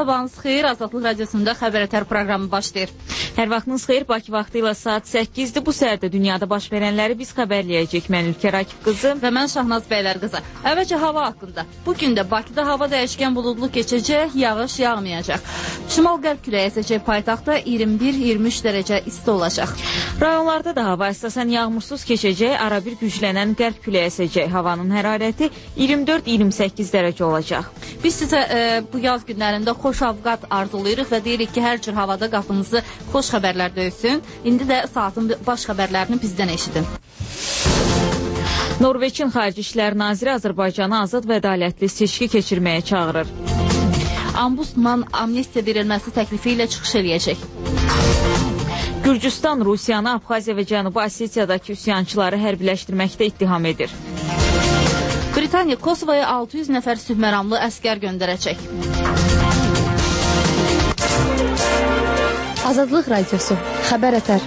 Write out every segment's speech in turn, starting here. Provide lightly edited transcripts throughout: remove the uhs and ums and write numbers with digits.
sabahınız xeyir. Azadlıq Radiosunda Xəbər Ətər proqramı başlayır. Hər vaxtınız xeyir. Bakı vaxtı ilə saat 8-dir. Bu səhərdə dünyada baş verənləri biz xəbərləyəcək. Mən Ülkər Akif qızı və mən Şahnaz Bəylər qızı. Əvvəlcə hava haqqında. Bugün də Bakıda hava dəyişkən buludlu keçəcək, yağış yağmayacaq. Şimal-qərb küləyi əsəcək, paytaxtda 21-23 dərəcə isti olacaq. Rayonlarda da hava əsasən yağmursuz keçəcək, arabir güclənən qərb küləyi əsəcək. Havanın hərarəti 24-28 dərəcə olacaq. Biz sizə bu yaz günlərində xoş avqat arzulayırıq və deyirik ki, hər cür havada qapınızı xoş xəbərlər döysün. İndi də saatın baş xəbərlərini bizdən eşidin. Norveçin Xarici İşlər Naziri Azərbaycanı azad və ədalətli seçki keçirməyə çağırır. Ombudsman amnistiya verilməsi təklifi ilə çıxış eləyəcək. Gürcüstan Rusiyanı Abxaziya və Cənubi Osetiyadakı üsyançıları hərbiləşdirməkdə ittiham edir. Britaniya Kosovaya 600 nəfər sülhməramlı əskər göndərəcək. Azadlıq Radiosu, Xəbər Ətər.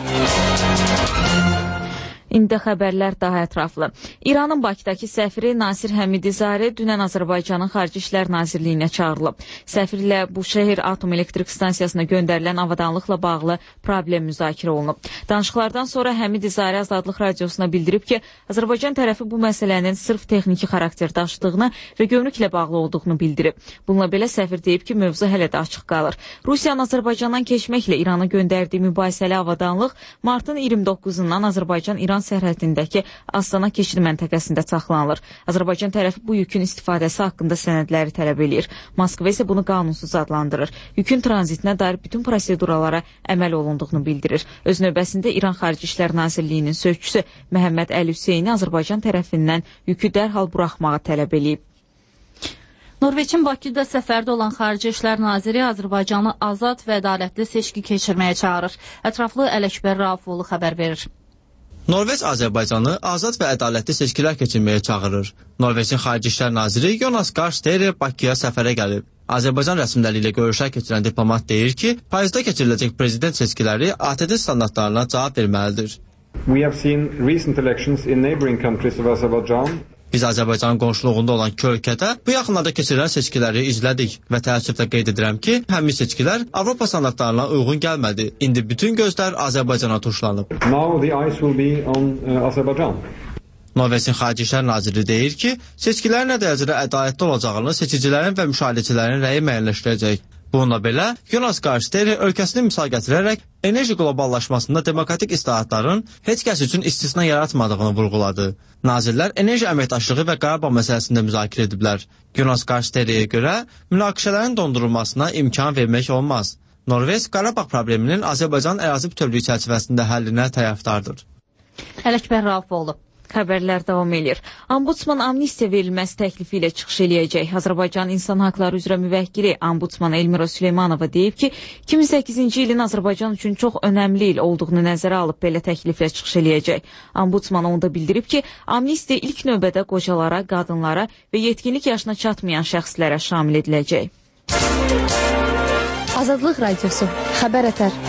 İndi xəbərlər daha ətraflı. İranın Bakıdakı səfiri Nasir Həmidizadə dünən Azərbaycanın Xarici İşlər Nazirliyinə çağırılıb. Səfirlə bu şəhər atom elektrik stansiyasına göndərilən avadanlıqla bağlı problem müzakirə olunub. Danışıqlardan sonra Həmidizadə Azadlıq Radiosuna bildirib ki, Azərbaycan tərəfi bu məsələnin sırf texniki xarakter daşıdığını və gömrüklə bağlı olduğunu bildirib. Bununla belə səfir deyib ki, mövzu hələ də açıq qalır. Rusiyanın Azərbaycandan keçməklə İrana göndərdiyi mübahisəli avadanlıq martın 29-undan Azərbaycan-İran sərhədindəki Astana keçid məntəqəsində saxlanılır. Azərbaycan tərəfi bu yükün istifadəsi haqqında sənədləri tələb eləyir. Moskva isə bunu qanunsuz adlandırır. Yükün tranzitinə dair bütün proseduralara əməl olunduğunu bildirir. Öz növbəsində İran Xarici İşlər Nazirliyinin sözçüsü Məhəmməd Əli Hüseyni Azərbaycan tərəfindən yükü dərhal buraxmağı tələb eləyib. Norveçin Bakıda səfərdə olan Xarici İşlər Naziri Azərbaycanı azad və ədalətli seçki keçirməyə çağırır. Ətraflı Ələkbər Raufoğlu xəbər verir. Norveç Azərbaycanı azad və ədalətli seçkilər keçirməyə çağırır. Norveçin Xarici İşlər Naziri Jonas Gahr Støre Bakıya səfərə gəlib. Azərbaycan rəsmiləri ilə görüşlər keçirən diplomat deyir ki, payızda keçiriləcək prezident seçkiləri ATƏT standartlarına cavab verməlidir. We have seen recent elections in neighboring countries of Azerbaijan. Biz Azərbaycanın qonşuluğunda olan iki ölkədə bu yaxınlarda keçirilən seçkiləri izlədik və təəssüflə qeyd edirəm ki, həmin seçkilər Avropa standartlarına uyğun gəlmədi. İndi bütün gözlər Azərbaycana tuşlanıb. Now the eyes will be on Azerbaijan. Norveçin Xarici İşlər Naziri deyir ki, seçkilərin nə dərəcədə ədalətli olacağını seçicilərin və müşahidəçilərin rəyi müəyyənləşdirəcək. Bununla belə, Jonas Gahr Støre ölkəsini misal gətirərək enerji qloballaşmasında demokratik islahatların heç kəs üçün istisna yaratmadığını vurğuladı. Nazirlər enerji əməkdaşlığı və Qarabağ məsələsində müzakirə ediblər. Jonas Gahr Störəyə görə münaqişələrin dondurulmasına imkan vermək olmaz. Norveç Qarabağ probleminin Azərbaycan ərazi bütövlüyü çərçivəsində həllinə tərəfdardır. Ələkbər Raufoğlu. Xəbərlər davam edir. Ombudsman amnistiya verilməsi təklifi ilə çıxış eləyəcək. Azərbaycan İnsan Haqları üzrə müvəkkili Ombudsman Elmira Süleymanova deyib ki, 2008-ci ilin Azərbaycan üçün çox önəmli il olduğunu nəzərə alıb belə təkliflə çıxış eləyəcək. Ombudsman onda bildirib ki, amnistiya ilk növbədə qocalara, qadınlara və yetkinlik yaşına çatmayan şəxslərə şamil ediləcək. Azadlıq Radiosu, Xəbər Ətər.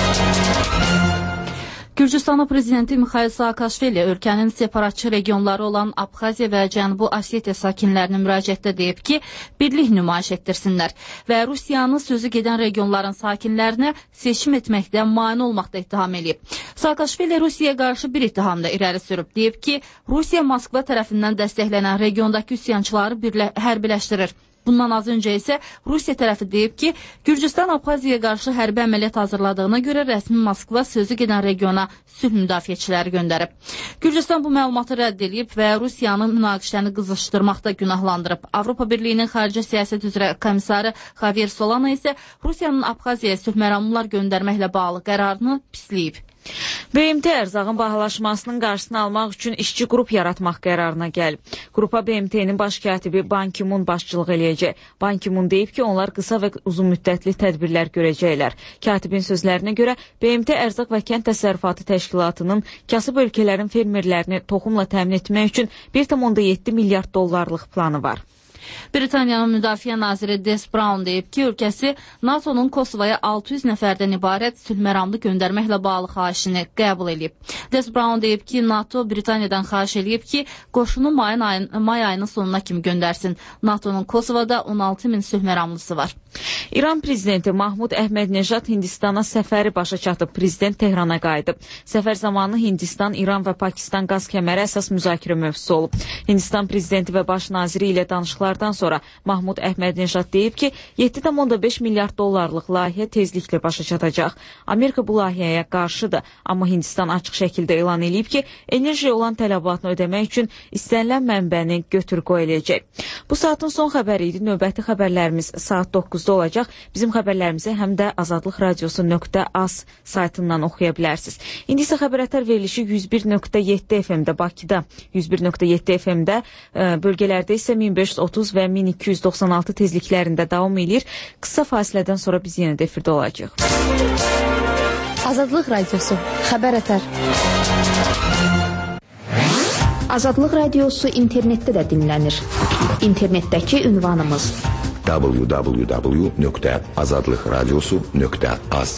Gürcüstan prezidenti Mikhail Saakashvili ölkənin separatçı regionları olan Abxaziya və Cənubi Osetiya sakinlərinə müraciətdə deyib ki, birlik nümayiş etdirsinlər və Rusiyanın sözü gedən regionların sakinlərinə seçim etməkdə mane olmaqda ittiham edib. Saakashvili Rusiyaya qarşı bir ittihamda irəli sürüb. Deyib ki, Rusiya Moskva tərəfindən dəstəklənən regiondakı üsyançıları hərbiləşdirir. Bundan az öncə isə Rusiya tərəfi deyib ki, Gürcüstan Abxaziyaya qarşı hərbi əməliyyat hazırladığına görə rəsmi Moskva sözü gedən regiona sülh müdafiəçiləri göndərib. Gürcüstan bu məlumatı rədd edib və Rusiyanın münaqişəni qızışdırmaqda günahlandırıb. Avropa Birliyinin xarici siyasət üzrə komissarı Javier Solana isə Rusiyanın Abxaziyaya sülhməramlılar göndərməklə bağlı qərarını pisləyib. BMT ərzağın bahalaşmasının qarşısını almaq üçün işçi qrup yaratmaq qərarına gəlib. Qrupa BMT-nin baş katibi Ban Ki-moon başçılıq eləyəcək. Ban Ki-moon deyib ki, onlar qısa və uzun müddətli tədbirlər görəcəklər. Katibin sözlərinə görə BMT Ərzaq və Kənd Təsərrüfatı Təşkilatının kasıb ölkələrin fermerlərini toxumla təmin etmək üçün 1,7 milyard dollarlıq planı var. Britaniyanın Müdafiə naziri Des Brown deyib ki, ölkəsi NATO'nun Kosovaya 600 nəfərdən ibarət sülhməramlı göndərməklə bağlı xahişini qəbul edib. Des Brown deyib ki, NATO Britaniyadan xahiş edib ki, qoşunu may ayının sonuna kimi göndərsin. NATO'nun Kosovada 16 min sülhməramlısı var. İran prezidenti Mahmud Əhmədnejad Hindistana səfəri başa çatıb. Prezident Tehrana qayıdıb. Səfər zamanı Hindistan, İran və Pakistan qaz kəməri əsas müzakirə mövzusu olub. Hindistan prezidenti və baş naziri ilə danışıqlardan sonra Mahmud Əhmədnejad deyib ki, 7,5 milyard dollarlıq layihə tezliklə başa çatacaq. Amerika bu layihəyə qarşıdır, amma Hindistan açıq şəkildə elan edib ki, enerjiyə olan tələbatını ödəmək üçün istənilən mənbəni götür-qoy eləyəcək. Bu saatın son xəbəri idi. Növbəti xəbərlərimiz saat 9-da olacaq. Bizim xəbərlərimizi həm də azadlıqradiosu.az saytından oxuya bilərsiniz. İndi isə xəbərətər verilişi 101.7 FM-də Bakıda, 101.7 FM-də bölgələrdə isə 1530 və 1296 tezliklərində davam edir. Qısa fasilədən sonra biz yenə də efirdə olacaq. Azadlıq Radiosu, xəbərətər. Azadlıq Radiosu internetdə də dinlənir. İnternetdəki ünvanımız www.azadlıqradiosu.az.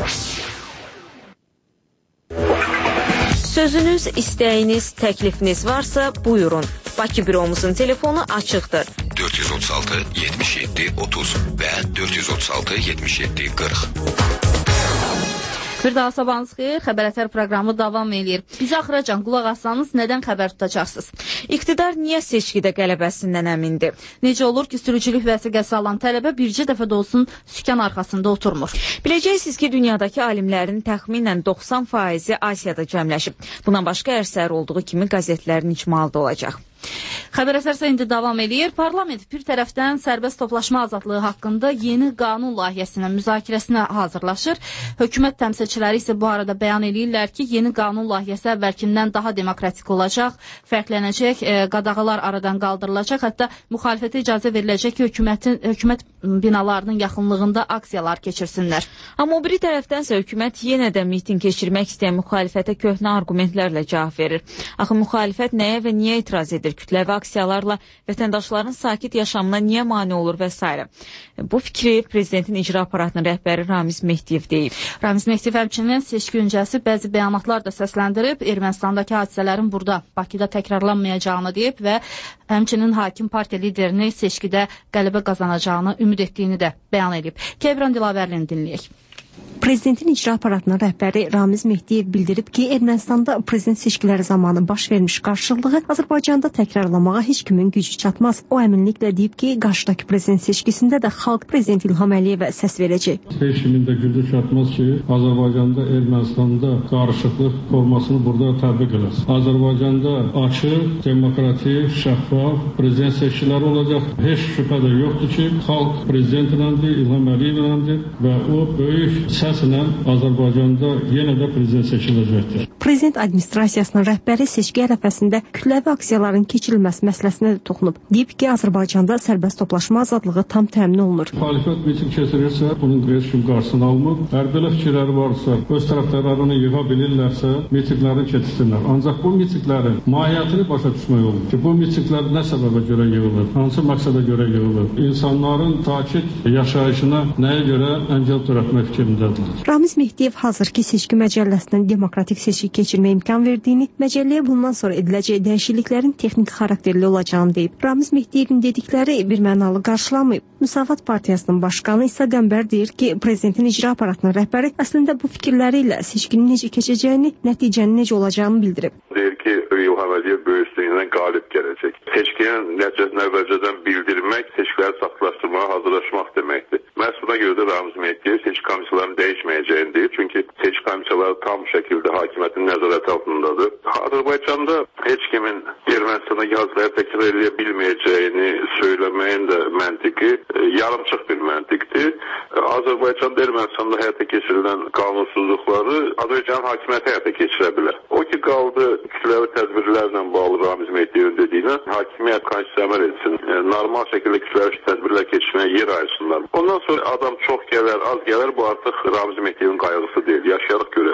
Sözünüz, istəyiniz, təklifiniz varsa buyurun. Bakı büromuzun telefonu açıqdır. 436 77 30 və 436 77 40. Bir daha sabahınız xeyir, xəbərətər proqramı davam edir. Bizi axıracan qulaq assanız nədən xəbər tutacaqsınız? İqtidar niyə seçkidə qələbəsindən əmindir? Necə olur ki, sürücülük vəsiqəsi alan tələbə bircə dəfə də olsun sükan arxasında oturmur? Biləcəksiniz ki, dünyadakı alimlərin təxminən 90%-i Asiyada cəmləşib. Bundan başqa hər səhər olduğu kimi qəzetlərin icmalıda olacaq. Xəbər əsərsə indi davam edir. Parlament bir tərəfdən sərbəst toplaşma azadlığı haqqında yeni qanun layihəsinin müzakirəsinə hazırlaşır. Hökumət təmsilçiləri isə bu arada bəyan edirlər ki, yeni qanun layihəsi əvvəlkindən daha demokratik olacaq, fərqlənəcək, qadağalar aradan qaldırılacaq, hətta müxalifətə icazə veriləcək ki, hökumət binalarının yaxınlığında aksiyalar keçirsinlər. Amma o biri tərəfdənsə hökumət yenə də miting keçirmək istəyən müxalifətə köhnə argumentlərlə cavab verir. Axı müxalifət nəyə və niyə etiraz edir? Kütləvi aksiyalarla vətəndaşların sakit yaşamına niyə mane olur və s. Bu fikri prezidentin icra aparatının rəhbəri Ramiz Mehdiyev deyib. Ramiz Mehdiyev həmçinin seçki öncəsi bəzi bəyanatlar da səsləndirib, Ermənistandakı hadisələrin burada Bakıda təkrarlanmayacağını deyib və həmçinin hakim partiya liderini seçkidə qələbə qazanacağını ümid etdiyini də bəyan edib. Kebran Dilavərlini dinləyək. Prezidentin icra aparatının rəhbəri Ramiz Mehdiyev bildirib ki, Ermənistanda prezident seçkiləri zamanı baş vermiş qarşılığı Azərbaycanda təkrarlamağa heç kimin gücü çatmaz. O əminliklə deyib ki, qarşıdakı prezident seçkisində də xalq prezident İlham Əliyevə səs verəcək. Heç kimin də gücü çatmaz ki, Azərbaycanda Ermənistanda qarışıqlıq olmasını burada təbliğ eləsin. Azərbaycanda açıq, demokratik, şəffaf prezident seçkiləri olacaq. Heç şübhə də yoxdur ki, xalq prezident iləndir, İlham Əliyev iləndir və o böyük səslə Azərbaycanda yenə də prezident seçiləcəkdir. Prezident administrasiyasının rəhbəri seçki ərəfəsində kütləvi aksiyaların keçirilməsi məsələsinə də toxunub. Deyib ki, Azərbaycanda sərbəst toplaşma azadlığı tam təmin olunur. Müxalifət miting keçirirsə, bunun heç kim qarşısını almır. Hər belə fikirləri varsa, öz tərəfdarlarını yığa bilirlərsə, mitinglərini keçirsinlər. Ancaq bu mitinglərin mahiyyətini başa düşmək olur ki, bu mitinglər nə səbəbə görə yığılır, hansı məqsədə görə yığılır, insanların sakit yaşayışına nəyə görə əngəl törətmək fikrindədir. Ramiz Mehdiyev hazırki seçki məcəlləsindən demokratik seçki keçirməyə imkan verdiyini, məcəlləyə bundan sonra ediləcək dəyişikliklərin texniki xarakterli olacağını deyib. Ramiz Mehdiyevin dedikləri bir mənalı qarşılamayıb. Müsavat Partiyasının başqanı İsa Qəmbər deyir ki, prezidentin icra aparatının rəhbəri əslində bu fikirləri ilə seçkinin necə keçəcəyini, nəticənin necə olacağını bildirib. Deyir ki, İlham Əliyev böyüklüyündən qalib gələcək. Seçkinin nəticəsini əvvəlcədən bildirmək, seçkiləri saxtalaşdırmağa hazırlaşmaq deməkdir. Məhz buna görə də Ramiz Mehdiyev seçki komissiyalarının dəyişməyəcəyini deyir. Çünki seçki komissiyaları tam şəkildə hakimiyyətin nəzarəti altındadır. Azərbaycanda heç kimin Ermənistana yazıları təkrar eləyə bilməyəcəyini söyləməyin də məntiqi yarımçıq bir məntiqdir. Azərbaycanda Ermənistanda həyata keçirilən qanunsuzluqları Azərbaycanın hakimiyyəti həyata keçirə bilər. O ki qaldı kütləvi tədbirlərlə bağlı Ramiz Mehdiyevin dediyinə hakimiyyət konstitusiya əməl etsin. Normal şəkildə kütləvi tədbirlər keçirməyə yer ayırsınlar. Ondan sonra adam çox gələr, az gələr, bu artıq Ramiz Mehdiyevin qayğısı deyil. Yaşayarıq görək.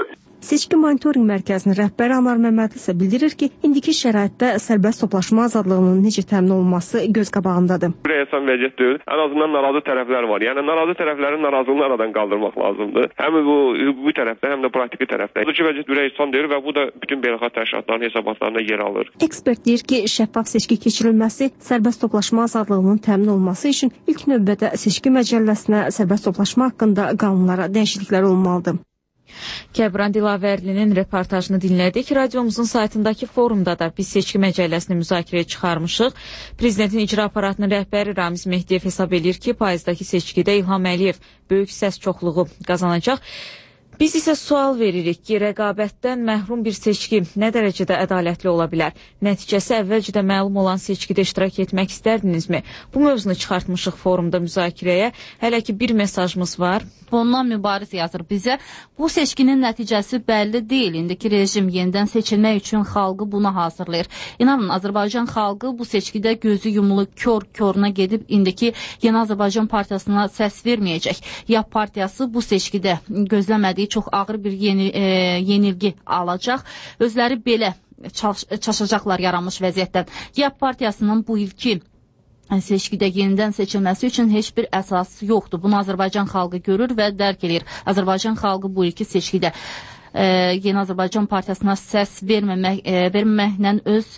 Seçki monitorinq mərkəzinin rəhbəri Anar Məmmədli isə bildirir ki, indiki şəraitdə sərbəst toplaşma azadlığının necə təmin olunması göz qabağındadır. Rəyəsən vəziyyət deyil. Ən azından narazı tərəflər var. Yəni narazı tərəflərin narazılığını aradan qaldırmaq lazımdır. Həm bu hüquqi tərəfdə, həm də praktiki tərəfdə. Bu vəziyyət ürəksan deyil və bu da bütün beynəlxalq təşkilatların hesabatlarında yer alır. Ekspert deyir ki, şəffaf seçki keçirilməsi sərbəst toplaşma azadlığının təmin olunması üçün ilk növbədə seçki məcəlləsinə sərbəst toplaşma haqqında qanunlara dəyişikliklər olmalıdır. Kəbran Dilavərlinin reportajını dinlədik. Radiomuzun saytındakı forumda da biz seçki məcəlləsini müzakirəyə çıxarmışıq. Prezidentin icra aparatının rəhbəri Ramiz Mehdiyev hesab edir ki, payızdakı seçkidə İlham Əliyev böyük səs çoxluğu qazanacaq. Biz isə sual veririk ki, rəqabətdən məhrum bir seçki nə dərəcədə ədalətli ola bilər? Nəticəsi əvvəlcədə məlum olan seçkidə iştirak etmək istərdinizmi? Bu mövzunu çıxartmışıq forumda müzakirəyə. Hələ ki bir mesajımız var. Ondan mübariz yazır bizə. Bu seçkinin nəticəsi bəlli deyil. İndiki rejim yenidən seçilmək üçün xalqı buna hazırlayır. İnanın, Azərbaycan xalqı bu seçkidə gözü yumulu kör-köruna gedib indiki Yeni Azərbaycan Partiyasına səs verməyəcək. YAP Partiyası bu seçkidə gözləmədiyi çox ağır bir yenilgi alacaq. Özləri belə çaşacaqlar yaranmış vəziyyətdən. YAP Partiyasının bu ilki seçkidə yenidən seçilməsi üçün heç bir əsas yoxdur. Bunu Azərbaycan xalqı görür və dərk edir. Azərbaycan xalqı bu ilki seçkidə Yeni Azərbaycan Partiyasına səs verməməklə öz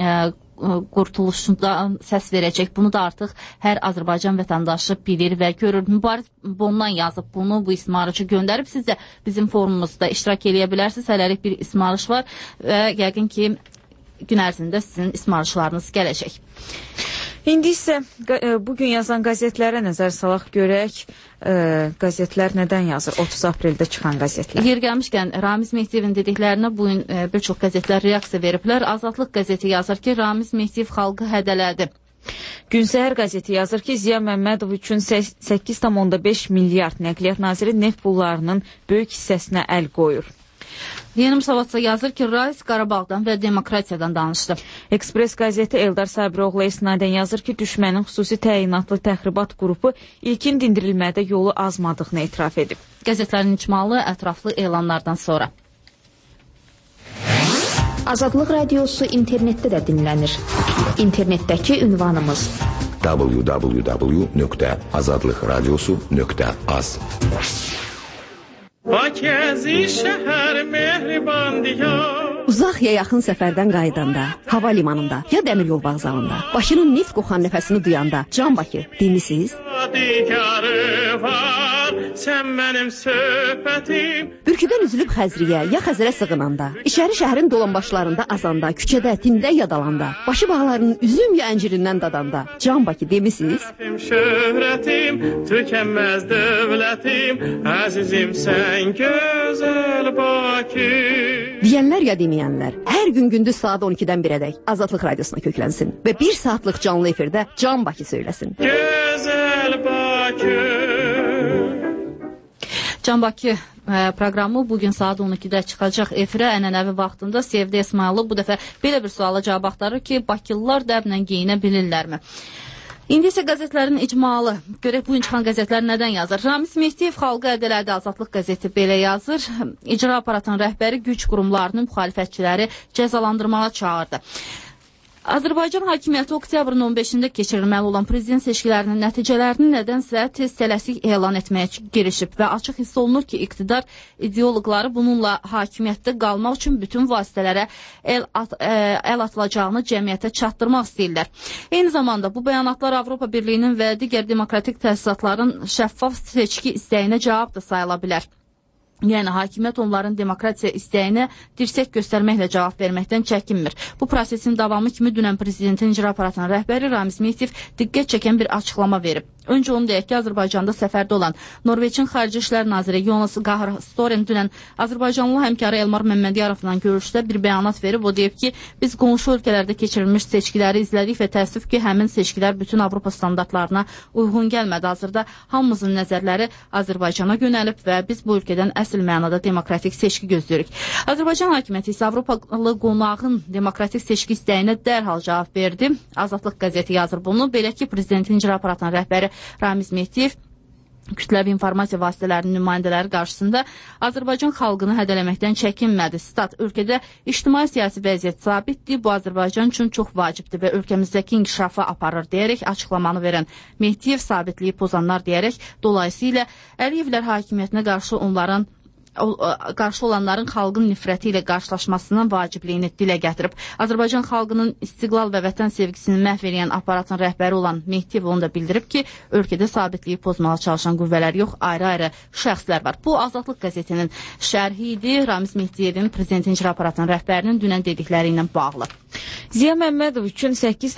qurtuluşundan səs verəcək. Bunu da artıq hər Azərbaycan vətəndaşı bilir və görür. Mübariz bundan yazıb bunu, bu ismarıcı göndərib. Siz də bizim forumumuzda iştirak edə bilərsiniz. Hələlik bir ismarış var və yəqin ki gün ərzində sizin ismarışlarınız gələcək. İndi isə bugün yazan qəzetlərə nəzər salaq görək. Qəzetlər nədən yazır? 30 apreldə çıxan qəzetlər. Yer gəlmişkən Ramiz Mehdiyevin dediklərinə bugün bir çox qəzetlər reaksiya veriblər. Azadlıq qəzeti yazır ki, Ramiz Mehdiyev xalqı hədələdi. Günsəhər qəzeti yazır ki, Ziya Məmmədov üçün 8,5 milyard Nəqliyyat Naziri neft pullarının böyük hissəsinə əl qoyur. Yeni Müsavatsa yazır ki, Rais Qarabağdan və demokratiyadan danışdı. Ekspres qəzeti Eldar Sabiroğlu isnadən yazır ki, düşmənin xüsusi təyinatlı təxribat qrupu ilkin dindirilmədə yolu azmadığını etiraf edib. Qəzetlərin icmalı ətraflı elanlardan sonra. Azadlıq radiosu internetdə də dinlənir. İnternetdəki ünvanımız www.azadlıqradiosu.az. Uzaq ya yaxın səfərdən qayıdanda, hava limanında ya dəmir yol vağzalında, Bakının neft qoxan nəfəsini duyanda, Can Bakı demisiniz? Bürküdən üzülüb Xəzriyə ya Xəzərə sığınanda, İçəri şəhərin dolanbaşlarında azanda, küçədə, tində yadalanda, başı bağlarının üzüm ya əncirindən dadanda, Can Bakı demisiniz? Şöhrətim, tükənməz dövlətim, əzizim sən gözəl Bakı. Deyənlər ya deməyənlər, hər gün gündüz saat 12-dən 1-ədək Azadlıq radiosuna köklənsin və 1 saatlıq canlı efirdə Can Bakı söyləsin. Gözəl Bakı. Can Bakı proqramı bugün saat 12-də çıxacaq efirə ənənəvi vaxtında. Sevdə İsmayılov bu dəfə belə bir suala cavab axtarır ki, Bakılılar dəblə geyinə bilirlərmi? İndi isə qəzetlərin icmalı. Görək bugün çıxan qəzetlər nədən yazır? Ramiz Mehdiyev xalqı ədələdi. Azadlıq qəzeti belə yazır. İcra aparatının rəhbəri güc qurumlarının müxalifətçiləri cəzalandırmağa çağırdı. Azərbaycan hakimiyyəti oktyabrın 15-də keçirilməli olan prezident seçkilərinin nəticələrini nədənsə tez tələsik elan etməyə girişib və açıq hiss olunur ki, iqtidar ideoloqları bununla hakimiyyətdə qalmaq üçün bütün vasitələrə əl atılacağını cəmiyyətə çatdırmaq istəyirlər. Eyni zamanda bu bəyanatlar Avropa Birliyinin və digər demokratik təsisatların şəffaf seçki istəyinə cavab da sayıla bilər. Yəni, hakimiyyət onların demokratiya istəyinə dirsək göstərməklə cavab verməkdən çəkinmir. Bu prosesin davamı kimi dünən prezidentin icra aparatının rəhbəri Ramiz Mehdiyev diqqət çəkən bir açıqlama verib. Öncə onu deyək ki, Azərbaycanda səfərdə olan Norveçin Xarici İşlər Naziri Jonas Gahr Storen dünən Azərbaycanlı həmkarı Elmar Məmmədiyarovla görüşdə bir bəyanat verib. O deyib ki, biz qonşu ölkələrdə keçirilmiş seçkiləri izlədik və təəssüf ki, həmin seçkilər bütün Avropa standartlarına uyğun gəlmədi. Hazırda hamımızın nəzərləri Azərbaycana yönəlib və biz bu ölkədən əsl mənada demokratik seçki gözləyirik. Azərbaycan hakimiyyəti isə Avropalı qonağın demokratik seçki istəyinə dərhal cavab verdi. Azadlıq qəzeti yazır bunu. Belə ki, prezidentin icra aparatının rəhbəri Ramiz Mehdiyev kütləvi informasiya vasitələrinin nümayəndələri qarşısında Azərbaycan xalqını hədələməkdən çəkinmədi. Stat, ölkədə ictimai-siyasi vəziyyət sabitdir, bu Azərbaycan üçün çox vacibdir və ölkəmizdəki inkişafı aparır deyərək açıqlamanı verən Mehdiyev sabitliyi pozanlar deyərək, dolayısıyla Əliyevlər hakimiyyətinə qarşı olanların xalqın nifrəti ilə qarşılaşmasının vacibliyini dilə gətirib. Azərbaycan xalqının istiqlal və vətən sevgisini məhv edən aparatın rəhbəri olan Mehdiyev onu da bildirib ki, ölkədə sabitliyi pozmağa çalışan qüvvələr yox, ayrı-ayrı şəxslər var. Bu, Azadlıq qəzetinin şərhi idi. Ramiz Mehdiyevin prezidentin icra aparatının rəhbərinin dünən dedikləri ilə bağlı. Ziya Məmmədov üçün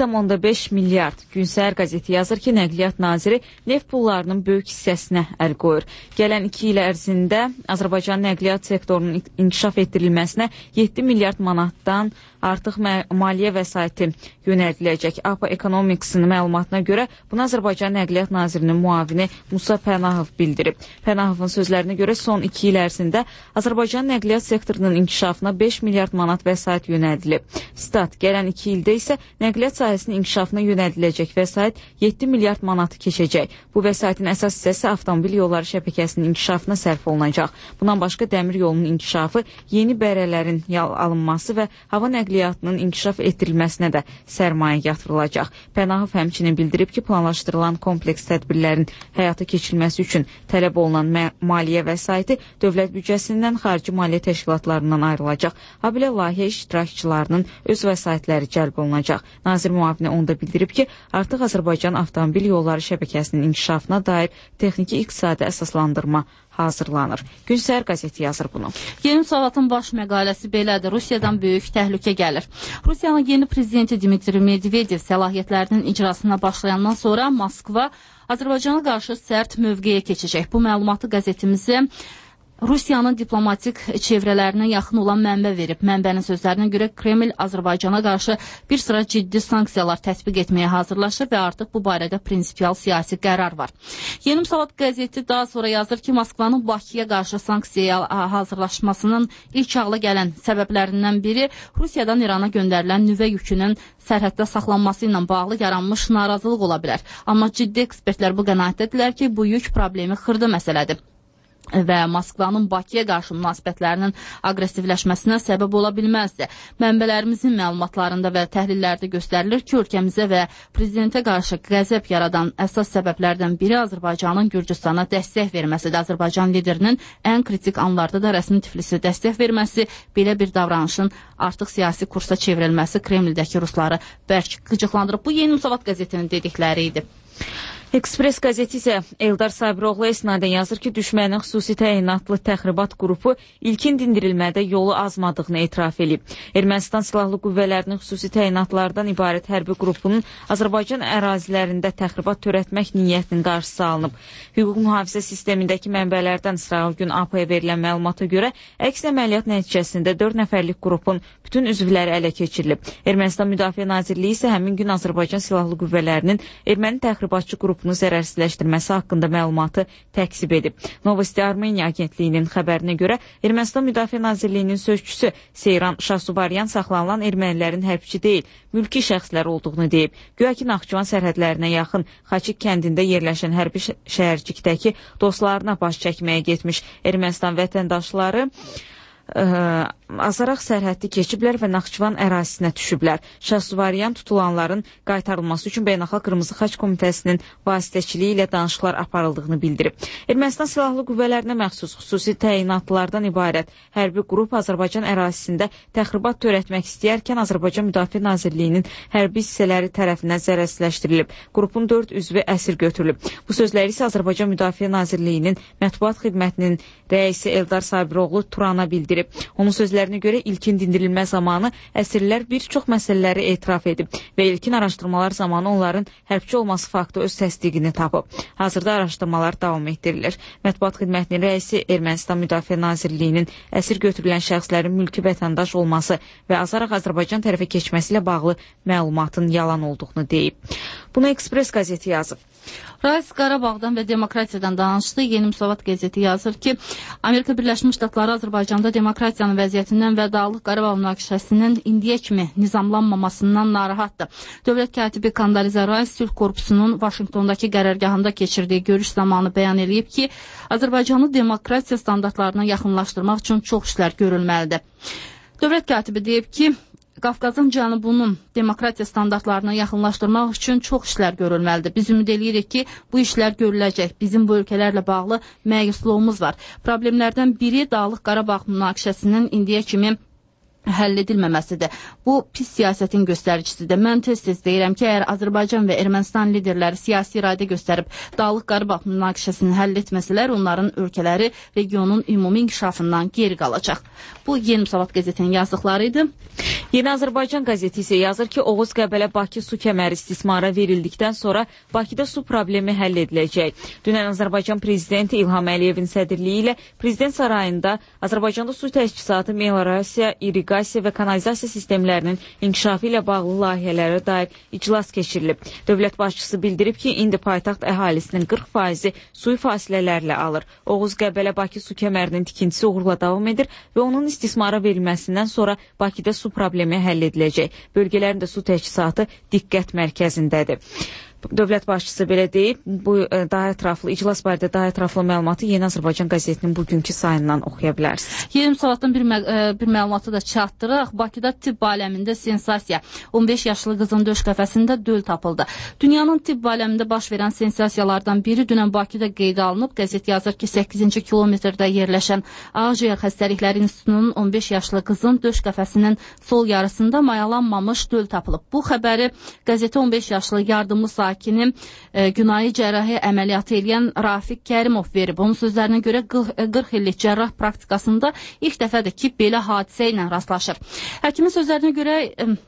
8,5 milyard. Günsəhər qəzeti yazır ki, Nəqliyyat naziri neft pullarının böyük hissəsinə əl qoyur. Gələn 2 il ərzində Azərbaycan nəqliyyat sektorunun inkişaf etdirilməsinə 7 milyard manatdan artıq maliyyə vəsaiti yönəldiləcək. APA Economics'ın məlumatına görə bunu Azərbaycan Nəqliyyat Nazirinin müavini Musa Pənahov bildirib. Pənahovun sözlərinə görə son 2 il ərzində Azərbaycan nəqliyyat sektorunun inkişafına 5 milyard manat vəsait yönəldilib. Stat, gələn 2 ildə isə nəqliyyat sahəsinin inkişafına yönəldiləcək vəsait 7 milyard manatı keçəcək. Bu vəsaitin əsas hissəsi avtomobil yolları şəbəkəsinin inkişafına sərf olunacaq. Bundan başqa dəmir yolunun inkişafı, yeni bərələrin alınması və hava nəqliyyatının inkişaf etdirilməsinə də sərmayə yatırılacaq. Pənahov həmçinin bildirib ki, planlaşdırılan kompleks tədbirlərin həyata keçirilməsi üçün tələb olunan maliyyə vəsaiti dövlət büdcəsindən xarici maliyyə təşkilatlarından ayrılacaq. Habelə layihə iştirakçılarının öz vəsaitləri cəlb olunacaq. Nazir müavini onu da bildirib ki, artıq Azərbaycan avtomobil yolları şəbəkəsinin inkişafına dair texniki iqtisadi əsaslandırma hazırlanır. Günsəhər qəzeti yazır bunu. Yeni Müsavatın baş məqaləsi belədir. Rusiyadan böyük təhlükə gəlir. Rusiyanın yeni prezidenti Dmitri Medvedev səlahiyyətlərinin icrasına başlayandan sonra Moskva Azərbaycana qarşı sərt mövqeyə keçəcək. Bu məlumatı qəzetimizə Rusiyanın diplomatik çevrələrinə yaxın olan mənbə verib. Mənbənin sözlərinə görə Kreml Azərbaycana qarşı bir sıra ciddi sanksiyalar tətbiq etməyə hazırlaşır və artıq bu barədə prinsipial siyasi qərar var. Yeni Müsavat qəzeti daha sonra yazır ki, Moskvanın Bakıya qarşı sanksiyaya hazırlaşmasının ilk ağla gələn səbəblərindən biri Rusiyadan İrana göndərilən nüvə yükünün sərhəddə saxlanması ilə bağlı yaranmış narazılıq ola bilər. Amma ciddi ekspertlər bu qənaətdədirlər ki, bu yük problemi xırda məsələdir və Moskvanın Bakıya qarşı münasibətlərinin aqressivləşməsinə səbəb ola bilməzdi. Mənbələrimizin məlumatlarında və təhlillərdə göstərilir ki, ölkəmizə və prezidentə qarşı qəzəb yaradan əsas səbəblərdən biri Azərbaycanın Gürcüstana dəstək verməsidir. Azərbaycan liderinin ən kritik anlarda da rəsmi Tiflisə dəstək verməsi, belə bir davranışın artıq siyasi kursa çevrilməsi Kremldəki rusları bərk qıcıqlandırıb. Bu Yeni Müsavat qəzetinin dedikləri idi. Ekspres qəzeti isə Eldar Sabiroğlu esnadən yazır ki, düşmənin xüsusi təyinatlı təxribat qrupu ilkin dindirilmədə yolu azmadığını etiraf edib. Ermənistan Silahlı Qüvvələrinin xüsusi təyinatlardan ibarət hərbi qrupunun Azərbaycan ərazilərində təxribat törətmək niyyətinin qarşısı alınıb. Hüquq mühafizə sistemindəki mənbələrdən İsrail gün APA-ya verilən məlumata görə əks əməliyyat nəticəsində 4 nəfərlik qrupun bütün üzvləri ələ keçirilib. Ermənistan Müdafiə Nazirliyi isə həmin gün Azərbaycan Silahlı Qüvvələrinin erməni təxribatçı qrupunu zərərsizləşdirməsi haqqında məlumatı təksib edib. Novosti Armeniya agentliyinin xəbərinə görə Ermənistan Müdafiə Nazirliyinin sözçüsü Seyran Şahsuvaryan saxlanılan ermənilərin hərbçi deyil, mülki şəxslər olduğunu deyib. Güya ki, Naxçıvan sərhədlərinə yaxın Xaçik kəndində yerləşən hərbi şəhərcikdəki dostlarına baş çəkməyə getmiş Ermənistan vətəndaşları azaraq sərhəddi keçiblər və Naxçıvan ərazisinə düşüblər. Şahsuvaryan tutulanların qaytarılması üçün Beynəlxalq Qırmızı Xaç Komitəsinin vasitəçiliyi ilə danışıqlar aparıldığını bildirib. Ermənistan Silahlı Qüvvələrinə məxsus xüsusi təyinatlardan ibarət hərbi qrup Azərbaycan ərazisində təxribat törətmək istəyərkən Azərbaycan Müdafiə Nazirliyinin hərbi hissələri tərəfindən zərərsizləşdirilib. Qrupun 4 üzvü əsir götürülüb. Bu sözləri isə Azərbaycan Müdafiə Nazirliyinin mətbuat xidmətinin rəisi Eldar Sabiroğlu Turana bildirib. Onun sözlərinə görə ilkin dindirilmə zamanı əsirlər bir çox məsələləri etiraf edib və ilkin araşdırmalar zamanı onların hərbçi olması faktı öz təsdiqini tapıb. Hazırda araşdırmalar davam etdirilir. Mətbuat xidmətinin rəisi Ermənistan Müdafiə Nazirliyinin əsir götürülən şəxslərin mülki vətəndaş olması və azaraq Azərbaycan tərəfə keçməsi ilə bağlı məlumatın yalan olduğunu deyib. Bunu Ekspres qəzeti yazıb. Rais Qarabağdan və demokratiyadan danışdı. Yeni Müsavat qəzeti yazır ki, Amerika Birləşmiş Ştatları Azərbaycanda demokratiyanın vəziyyətindən və Dağlıq Qarabağ münaqişəsinin indiyə kimi nizamlanmamasından narahatdır. Dövlət katibi Kondoliza Rice Sülh Korpusunun Vaşinqtondakı qərargahında keçirdiyi görüş zamanı bəyan edib ki, Azərbaycanı demokratiya standartlarına yaxınlaşdırmaq üçün çox işlər görülməlidir. Dövlət katibi deyib ki, Qafqazın cənubunun demokratiya standartlarına yaxınlaşdırmaq üçün çox işlər görülməlidir. Biz ümid edirik ki, bu işlər görüləcək. Bizim bu ölkələrlə bağlı məyusluğumuz var. Problemlərdən biri Dağlıq Qarabağ münaqişəsinin indiyə kimi həll edilməməsidir. Bu pis siyasətin göstəricisidir. Mən tez-tez deyirəm ki, əgər Azərbaycan və Ermənistan liderləri siyasi iradə göstərib Dağlıq Qarabağ münaqişəsini həll etməsələr, onların ölkələri regionun ümumi inkişafından geri qalacaq. Bu Yeni Müsavat qəzetinin yazdıqları idi. Yeni Azərbaycan qəzeti isə yazır ki, Oğuz Qəbələ Bakı su kəməri istismara verildikdən sonra Bakıda su problemi həll ediləcək. Dünən Azərbaycan prezidenti İlham Əliyevin sədrliyi ilə prezident sarayında Azərbaycanda su təchizatı, meliorasiya, irriqasiya və kanalizasiya sistemlərinin inkişafı ilə bağlı layihələrə dair iclas keçirilib. Dövlət başçısı bildirib ki, indi paytaxt əhalisinin 40%-i suyu fasilələrlə alır. Oğuz Qəbələ Bakı su kəmərinin tikintisi uğurla davam edir və onun istismara verilməsindən sonra Bakıda su problemi həll ediləcək. Bölgələrin də su təchizatı diqqət mərkəzindədir. Dövlət başçısı belə deyib. Bu daha ətraflı, iclas barədə daha ətraflı məlumatı Yeni Azərbaycan qəzetinin bugünkü sayından oxuya bilərsiniz. Yeni Müsavatdan bir məlumatı da çatdıraq. Bakıda tibb aləmində sensasiya. 15 yaşlı qızın döş qəfəsində döl tapıldı. Dünyanın tibb aləmində baş verən sensasiyalardan biri dünən Bakıda qeydə alınıb. Qəzet yazır ki, 8-ci kilometrdə yerləşən Ağciyər Xəstəlikləri İnstitutunun 15 yaşlı qızın döş qəfəsinin sol yarısında mayalanmamış döl tapılıb. Bu xəbəri qəzetə 15 yaşlı yardımlı sakini günayi cərrahi əməliyyatı edən Rafiq Kərimov verib. Onun sözlərinə görə 40 illik cərrah praktikasında ilk dəfədir ki, belə hadisə ilə rastlaşır. Həkimin sözlərinə görə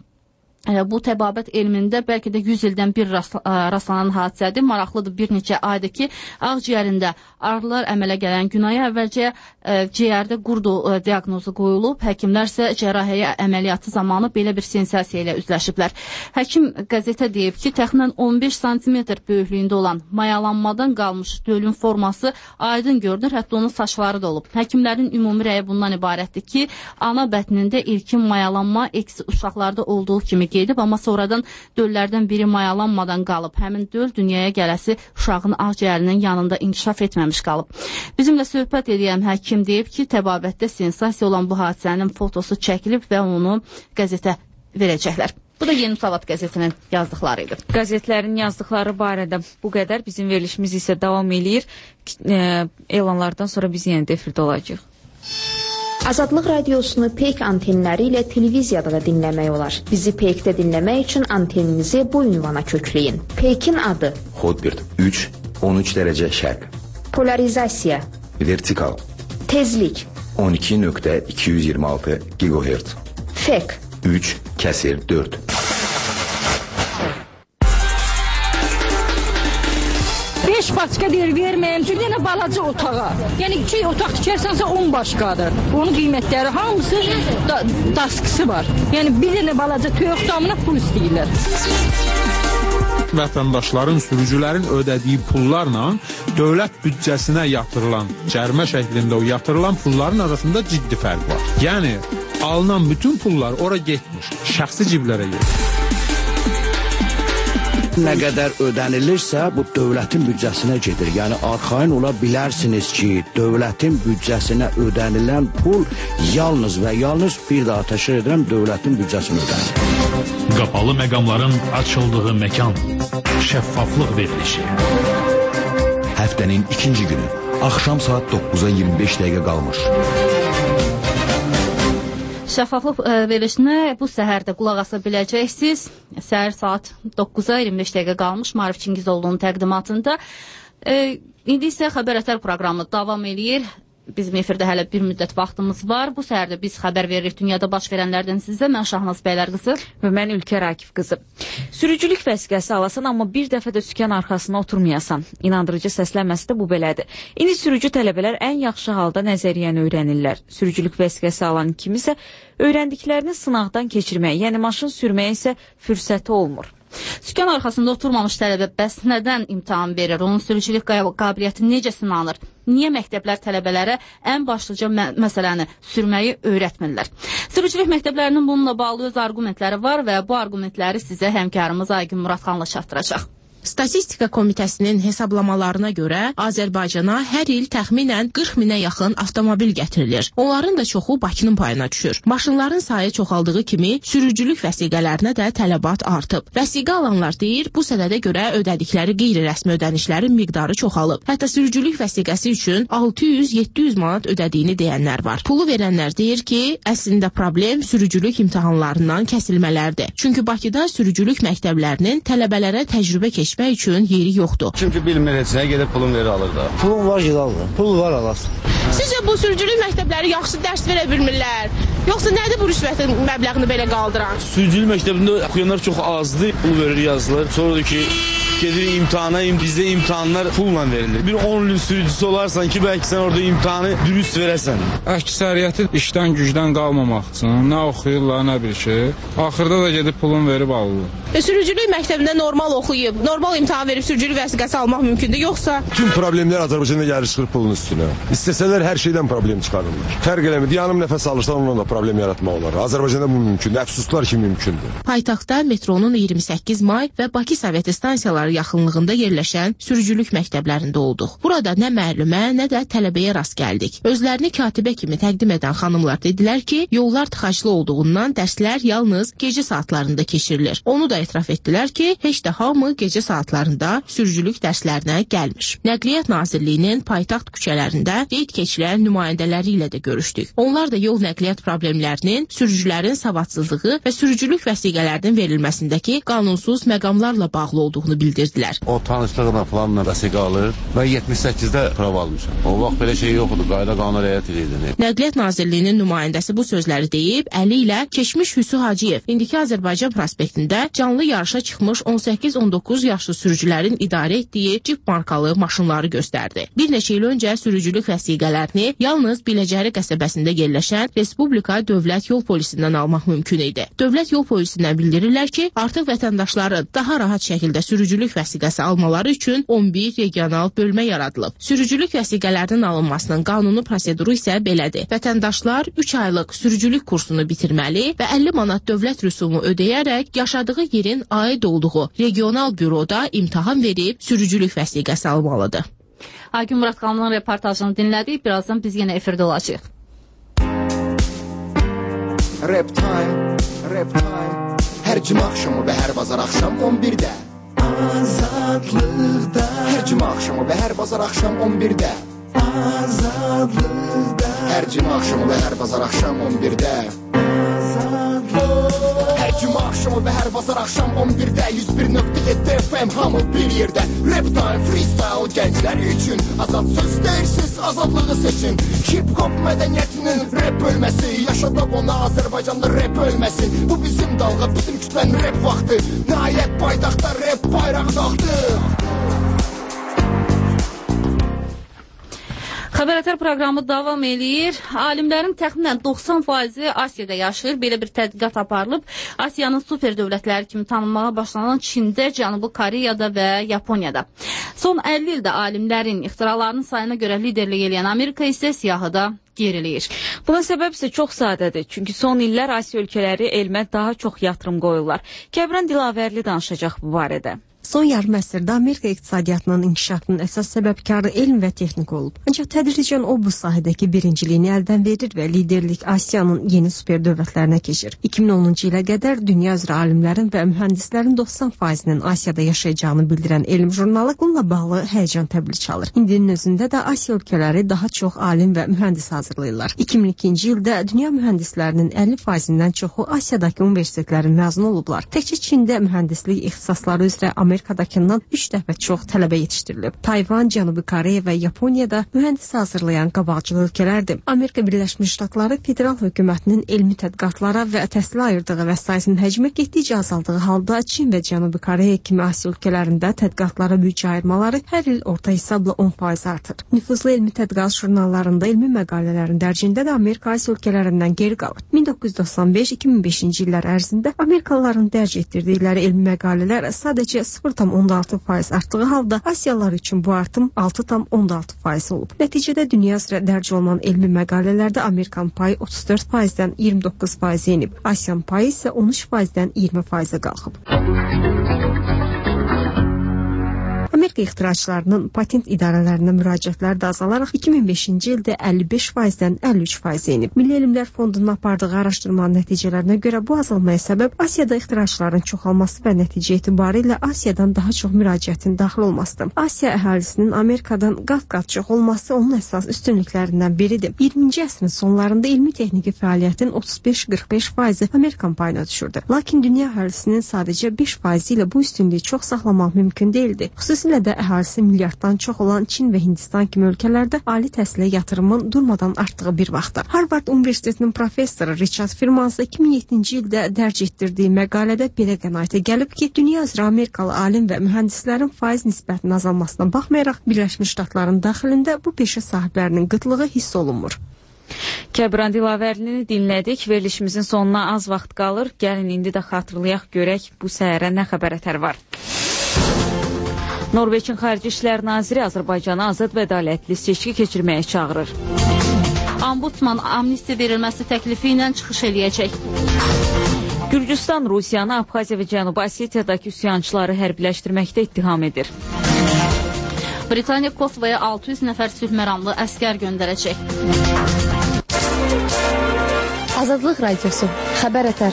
bu təbabət elmində bəlkə də 100 ildən bir rastlanan hadisədir. Maraqlıdır, bir neçə aydır ki, ağciyərində ağrılar əmələ gələn günaya əvvəlcə ciyərdə qurdu diaqnozu qoyulub. Həkimlər isə cərrahiyyə əməliyyatı zamanı belə bir sensasiya ilə üzləşiblər. Həkim qəzetə deyib ki, təxminən 15 sm böyüklüyündə olan mayalanmadan qalmış dölün forması aydın görünür, hətta onun saçları da olub. Həkimlərin ümumi rəyi bundan ibarətdir ki, ana bətnində ilkin mayalanma eksi uşaqlarda olduğu kimi gedib, amma sonradan döllərdən biri mayalanmadan qalıb. Həmin döl dünyaya gələsi uşağın ağciyərinin yanında inkişaf etməmiş qalıb. Bizimlə söhbət edən həkim deyib ki, təbabətdə sensasiya olan bu hadisənin fotosu çəkilib və onu qəzetə verəcəklər. Bu da Yeni Müsavat qəzetinin yazdıqları idi. Qəzetlərin yazdıqları barədə bu qədər. Bizim verilişimiz isə davam eləyir. Elanlardan sonra biz yenə də efirdə olacağıq. Azadlıq radiosunu Peyk antenləri ilə televiziyada da dinləmək olar. Bizi Peykdə dinləmək üçün anteninizi bu ünvana kökləyin. Peykin adı: Hotbird 3, 13 dərəcə şərq. Polarizasiya: Vertikal. Tezlik: 12.226 GHz. Fek: 3, kəsir 4. Başqa deyir, verməyəm, çünki yenə balaca otağa. Yəni 2 otaq tikərsənsə 10 başqadır. Onun qiymətləri hamısı daskısı var. Yəni bir dənə balaca toyuq damına pul istəyirlər. Vətəndaşların, sürücülərin ödədiyi pullarla dövlət büdcəsinə yatırılan, cərimə şəklində o yatırılan pulların arasında ciddi fərq var. Yəni alınan bütün pullar ora getmiş, şəxsi ciblərə gedir. Nə qədər ödənilirsə, bu dövlətin büdcəsinə gedir. Yəni, arxain ola bilərsiniz ki, dövlətin büdcəsinə ödənilən pul yalnız və yalnız bir daha təşkil edirəm, dövlətin büdcəsinə ödənilir. Qapalı məqamların açıldığı məkan, şəffaflıq verilişi. Həftənin ikinci günü, axşam saat 9-a 25 dəqiqə qalmış. Şəffaflıq verilişinə bu səhərdə qulaq asa biləcəksiniz. Səhər saat 9-a 25 dəqiqə qalmış Maarif Çingizoğlu'nun təqdimatında. İndi isə Xəbər Ətər proqramı davam eləyir. Bizim efirdə hələ bir müddət vaxtımız var. Bu səhərdə biz xəbər veririk dünyada baş verənlərdən sizə. Mən Şahnaz Bəylər qızı. Və mən Ülkər Akif qızı. Sürücülük vəsiqəsi alasan, amma bir dəfə də sükan arxasına oturmayasan. İnandırıcı səslənməsi də bu belədir. İndi sürücü tələbələr ən yaxşı halda nəzəriyyəni öyrənirlər. Sürücülük vəsiqəsi alan kimisə öyrəndiklərini sınaqdan keçirməyə, yəni maşın sürməyə isə fürsəti olmur. Sükan arxasında oturmamış tələbə bəs nədən imtahan verir? Onun sürücülük qabiliyyəti necə sınanır? Niyə məktəblər tələbələrə ən başlıca məsələni sürməyi öyrətmirlər? Sürücülük məktəblərinin bununla bağlı öz argumentləri var və bu argumentləri sizə həmkarımız Aygün Muradxanla çatdıracaq. Statistika Komitəsinin hesablamalarına görə Azərbaycana hər il təxminən 40 minə yaxın avtomobil gətirilir. Onların da çoxu Bakının payına düşür. Maşınların sayı çoxaldığı kimi sürücülük vəsiqələrinə də tələbat artıb. Vəsiqə alanlar deyir, bu sənədə görə ödədikləri qeyri-rəsmi ödənişlərin miqdarı çoxalıb. Hətta sürücülük vəsiqəsi üçün 600-700 manat ödədiyini deyənlər var. Pulu verənlər deyir ki, əslində problem sürücülük imtahanlarından kəsilmələrdir. Çünki Bakıda sürücülük məktəblərinin tələbələrə təcrübə keçmək üçün yeri yoxdur. Çünki bilmir heç nə, gedib pulun verir alır da. Pulun var, gedalır. Pul var, alasın. Sizcə bu sürücülük məktəbləri yaxşı dərs verə bilmirlər? Yoxsa nədir bu rüşvətin məbləğini belə qaldıran? Sürücülük məktəbində oxuyanlar çox azdır. Pul verir, yazılır. Sonra ki, gedir imtahana, bizdə imtahanlar pulla verilir. Bir 10 ilin sürücüsü olarsan ki, bəlkə sən orada imtahanı dürüst verəsən. Əksəriyyəti işdən gücdən qalmamaq üçün nə oxuyurlar, nə bir şey. Axırda da gedib pulun verib alırlar. Sürücülük məktəbində normal oxuyub, normal imtahan verib sürücülük vəsiqəsi almaq mümkündür, yoxsa? Tüm problemlər Azərbaycanda gəlir çıxır pulun üstünə. İstəsələr hər şeydən problem çıxarırlar. Fərq eləmir, yanım nəfəs alırsan onunla da problem yaratmaq olar. Azərbaycanda bu mümkündür, əfsuslar ki mümkündür. Paytaxtda metronun 28 may və Bakı Soveti stansiyaları yaxınlığında yerləşən sürücülük məktəblərində olduq. Burada nə müəllimə, nə də tələbəyə rast gəldik. Özlərini katibə kimi təqdim edən xanımlar dedilər ki, yollar tıxaclı olduğundan dərslər yalnız gecə saatlarında keçirilir. Onu da etiraf etdilər ki, heç də hamı gecə saatlarında sürücülük dərslərinə gəlmir. Nəqliyyat Nazirliyinin paytaxt küçələrində qeyd keçilən nümayəndələri ilə də görüşdük. Onlar da yol nəqliyyat problemlərinin, sürücülərin savadsızlığı və sürücülük vəsiqələrinin verilməsindəki qanunsuz məqamlarla bağlı olduğunu bildirdilər. O tanışlığına falanla vəsiqə alır və 78-də prova almışam. O vaxt belə şey yoxdur, qayda qanuna riayət edilir. Nəqliyyat Nazirliyinin nümayəndəsi bu sözləri deyib, əli ilə keçmiş Hüsnü Hacıyev indiki Azərbaycan prospektində canlı yarışa çıxmış 18-19 yaşlı sürücülərin idarə etdiyi Jeep markalı maşınları göstərdi. Bir neçə il öncə sürücülük vəsiqələrini yalnız Biləcəri qəsəbəsində yerləşən Respublika Dövlət Yol Polisindən almaq mümkün idi. Dövlət Yol Polisindən bildirirlər ki, artıq vətəndaşların daha rahat şəkildə sürücülük vəsiqəsi almaları üçün 11 regional bölmə yaradılıb. Sürücülük vəsiqələrinin alınmasının qanuni proseduru isə belədir. Vətəndaşlar 3 aylıq sürücülük kursunu bitirməli və 50 manat dövlət rüsumu ödəyərək yaşadığı yerin aid olduğu regional büroda imtahan verib sürücülük vəsiqəsi almalıdır. Aygün Muradxanın reportajını dinlədik. Birazdan biz yenə efirdə olacağıq. Rap time, rap time. Hər cümə axşamı və hər bazar axşam 11-də. Azadlıqda. Hər cümə axşamı və hər bazar axşam 11-də. Azadlıqda. Hər cümə axşamı və hər bazar axşam 11-də. Hər cümə axşamı və hər bazar axşam 11-də 101.7 FM hamı bir yerdə. Rap time, freestyle gənclər üçün azad söz deyirsiz, azadlığı seçin. Hip-hop mədəniyyətinin rap bölməsi, yaşadaq ona Azərbaycanda rap ölməsin. Bu bizim dalğa, bizim kütlənin rap vaxtı. Nəhayət paytaxtda rap bayrağı qalxdı. Xəbər proqramı davam eləyir. Alimlərin təxminən 90% Asiyada yaşayır. Belə bir tədqiqat aparılıb. Asiyanın super dövlətləri kimi tanınmağa başlanan Çində, Cənubi Koreyada və Yaponiyada. Son 50 ildə alimlərin ixtiralarının sayına görə liderlik eləyən Amerika isə siyahıda geriləyir. Buna səbəb isə çox sadədir. Çünki son illər Asiya ölkələri elmə daha çox yatırım qoyurlar. Kəbran Dilavərli danışacaq bu barədə. Son yarım əsrdə Amerika iqtisadiyyatının inkişafının əsas səbəbkarı elm və texnika olub. Ancaq tədricən o bu sahədəki birinciliyini əldən verir və liderlik Asiyanın yeni super dövlətlərinə keçir. 2010-cu ilə qədər dünya üzrə alimlərin və mühəndislərin 90%-nin Asiyada yaşayacağını bildirən elm jurnalı bununla bağlı həyəcan təbliğ çalır. İndinin özündə də Asiya ölkələri daha çox alim və mühəndis hazırlayırlar. 2002-ci ildə dünya mühəndislərinin 50%-dən çoxu Asiyadakı universitetlərin məzunu olublar. Təkcə Çində mühəndislik ixtisasları üzrə Amerikadakından 3 dəfə çox tələbə yetişdirilib. Tayvan, Cənubi Koreya və Yaponiyada mühəndis hazırlayan qabaqcıl ölkələrdir. Amerika Birləşmiş Ştatları federal hökumətinin elmi tədqiqatlara və təhsilə ayırdığı vəsaitin həcmi getdikcə azaldığı halda Çin və Cənubi Koreya kimi Asiya ölkələrində tədqiqatlara büdcə ayırmaları hər il orta hesabla 10% artır. Nüfuzlu elmi tədqiqat jurnallarında elmi məqalələrin dərcində də Amerika Asiya ölkələrindən geri qalır. 1995-2005-ci illər ərzində Amerikalıların dərc etdirdikləri elmi məqalələr sadəcə 0,6% artdığı halda Asiyalılar üçün bu artım 6,6% olub. Nəticədə dünya üzrə dərc olunan elmi məqalələrdə Amerikan payı 34%-dən 29%-ə enib. Asiyan payı isə 13%-dən 20%-ə qalxıb. Amerika ixtiraçlarının patent idarələrinə müraciətləri də azalaraq 2005-ci ildə 55%-dən 53%-ə enib. Milli Elmlər Fondunun apardığı araşdırmanın nəticələrinə görə bu azalmaya səbəb Asiyada ixtiraçların çoxalması və nəticə etibarilə Asiyadan daha çox müraciətin daxil olmasıdır. Asiya əhalisinin Amerikadan qat-qat çox olması onun əsas üstünlüklərindən biridir. 20-ci əsrin sonlarında elmi-texniki fəaliyyətin 35-45%-i Amerikan payına düşürdü. Lakin dünya əhalisinin sadəcə 5% ilə bu üstünlüyü çox saxlamaq mümkün değildi. Xüsusilə də əhalisi milyarddan çox olan Çin və Hindistan kimi ölkələrdə ali təhsilə yatırımın durmadan artdığı bir vaxtdır. Harvard Universitetinin professoru Richard Feynman 2007-ci ildə dərc etdirdiyi məqalədə belə qənaətə gəlib ki, dünya üzrə Amerikalı alim və mühəndislərin faiz nisbətinin azalmasına baxmayaraq Birləşmiş Ştatların daxilində bu peşə sahiblərinin qıtlığı hiss olunmur. Kəbran Dilavərlini dinlədik. Verilişimizin sonuna az vaxt qalır. Gəlin indi də xatırlayaq görək bu səhərə nə xəbər var. Norveçin Xarici İşlər Naziri Azərbaycanı azad və ədalətli seçki keçirməyə çağırır. Ombudsman amnistiya verilməsi təklifi ilə çıxış eləyəcək. Gürcüstan Rusiyanı Abxaziya və Cənubi Osetiyadakı üsyançıları hərbiləşdirməkdə ittiham edir. Britaniya Kosovoya 600 nəfər sülhməramlı əskər göndərəcək. Azadlıq Radiosu, xəbər ətər.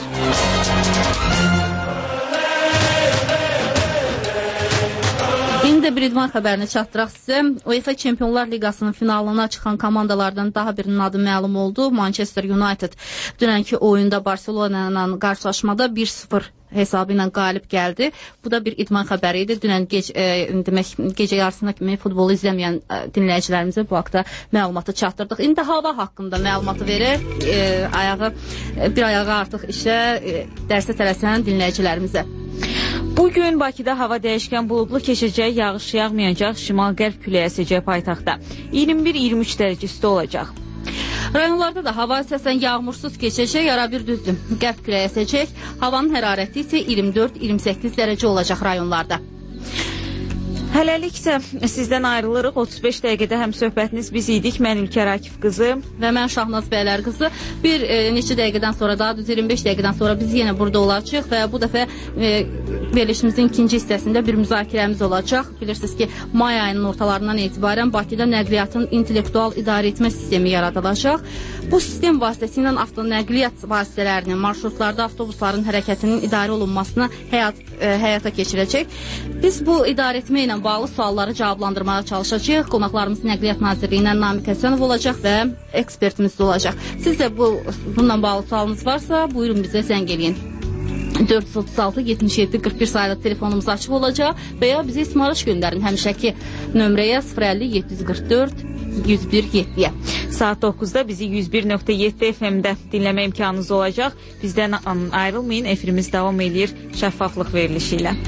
İndi bir idman xəbərini çatdıraq sizə. UEFA Çempionlar Liqasının finalına çıxan komandalardan daha birinin adı məlum oldu. Manchester United dünənki oyunda Barcelona ilə qarşılaşmada 1-0 hesabı ilə qalib gəldi. Bu da bir idman xəbəri idi. Dünən gecə yarısına kimi futbolu izləməyən dinləyicilərimizə bu haqda məlumatı çatdırdıq. İndi hava haqqında məlumatı verək. Bir ayağı artıq işə dərsə tələsən dinləyicilərimizə. Bugün Bakıda hava dəyişkən buludlu keçəcək, yağış yağmayacaq, şimal-qərb küləyi əsəcək paytaxtda. 21-23 dərəcə isti olacaq. Rayonlarda da hava əsasən yağmursuz keçəcək, arabir düzdür. Qərb küləyi əsəcək, havanın hərarəti isə 24-28 dərəcə olacaq rayonlarda. Hələliksə sizdən ayrılırıq. 35 dəqiqədə həm söhbətiniz biz idik. Mən İlker Akif qızı və mən Şahnaz Bəylər qızı. Bir neçə dəqiqədən sonra, daha düz 25 dəqiqədən sonra biz yenə burada olacağıq və bu dəfə verilişimizin ikinci hissəsində bir müzakirəmiz olacaq. Bilirsiniz ki, may ayının ortalarından etibarən Bakıda nəqliyyatın intellektual idarə etmə sistemi yaradılacaq. Bu sistem vasitəsilə avtonəqliyyat vasitələrinin, marşrutlarda avtobusların hərəkətinin idarə olunmasını həyata keçirəcək. Biz bu idarə etmə ilə bağlı sualları cavablandırmağa çalışacağıq. Qonaqlarımız Nəqliyyat Nazirliyindən Namiq Həsənov olacaq və ekspertimiz də olacaq. Siz də bununla bağlı sualınız varsa, buyurun bizə zəng eləyin. 436-77-41 sayılı telefonumuz açıq olacaq və ya bizə ismarış göndərin həmişəki nömrəyə 050-744-101-7-yə. Saat 9-da bizi 101.7 FM-də dinləmə imkanınız olacaq. Bizdən ayrılmayın, efirimiz davam edir şəffaflıq verilişi ilə.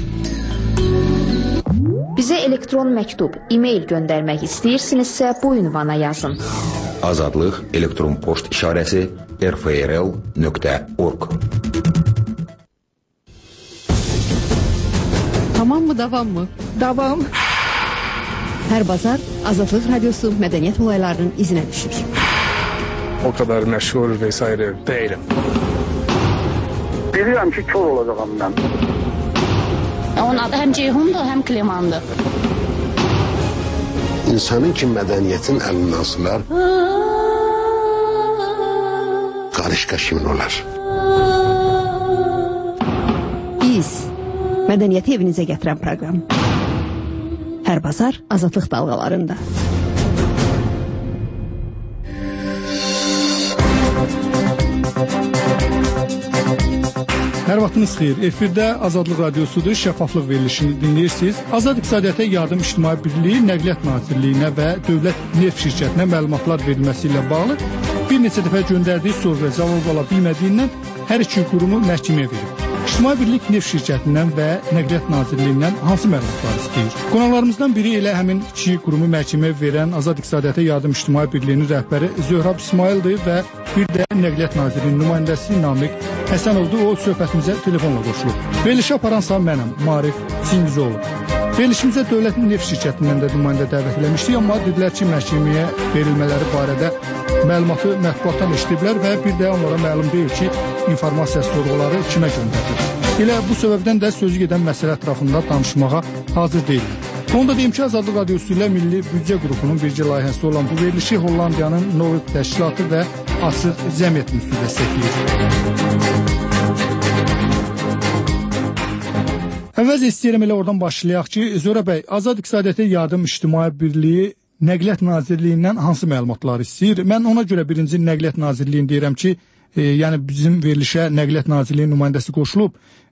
Bizə elektron məktub, e-mail göndərmək istəyirsinizsə bu ünvana yazın. Azadlıq elektron poçt işarəsi rfrl.org. Tamam mı, davam mı? Davam. Hər bazar Azadlıq Radiosu mədəniyyət olaylarının izinə düşür. O kadar məşğul vesaire değilim. Bilirəm ki, kör olacağım mən. Onun adı həm Ceyhundur, həm Klimandır. İnsanın ki, mədəniyyətin əlindən asılar, qarışqa kimin olar? Biz mədəniyyəti evinizə gətirən proqram. Hər bazar Azadlıq dalğalarında. Hər vaxtınız xeyir. Efirdə Azadlıq Radiosudur, şəffaflıq verilişini dinləyirsiniz. Azad İqtisadiyyata Yardım İctimai Birliyi Nəqliyyat Nazirliyinə və Dövlət Neft Şirkətinə məlumatlar verilməsi ilə bağlı bir neçə dəfə göndərdiyi soruya cavab ala bilmədiyindən hər iki qurumu məhkəməyə verib. İctimai Birlik Neft Şirkətindən və Nəqliyyat Nazirliyindən hansı məlumatlar istəyir? Qonaqlarımızdan biri elə həmin iki qurumu məhkəməyə verən Azad İqtisadiyyata Yardım İctimai Birliyinin rəhbəri Zöhrab İsmaildir və bir də Nəqliyyat Nazirliyinin nümayəndəsi Namiq Həsənovdur. O söhbətimizə telefonla qoşulub. Verilişi aparansa mənəm, Marif Çingizoğlu. Verilişimizə Dövlət Neft Şirkətindən də nümayəndə dəvət eləmişdik, amma dedilər ki, məhkəməyə verilmələri barədə məlumatı mətbuatdan eşidiblər və bir də onlara məlum deyil ki, informasiya sorğuları kimə göndərilir. Elə bu səbəbdən də sözü gedən məsələ ətrafında danışmağa hazır deyilir. Onu da deyim ki, Azadlıq Radiosu ilə Milli Büdcə Qrupunun bircə layihəsi olan bu verilişi Hollandiyanın Novib Təşkilatı və Asır Cəmiyyət Müstü dəstəkləyir. Əvvəz istəyirəm elə oradan başlayaq ki, Zöhrə bəy, Azad İqtisadiyyata Yardım İctimai Birliyi Nəqliyyat Nazirliyindən hansı məlumatlar istəyir? Mən ona görə birinci Nəqliyyat Nazirliyini deyirəm ki, yəni bizim verilişə Nəqliyyat Nazirliyinin nümayəndəsi qoşulub.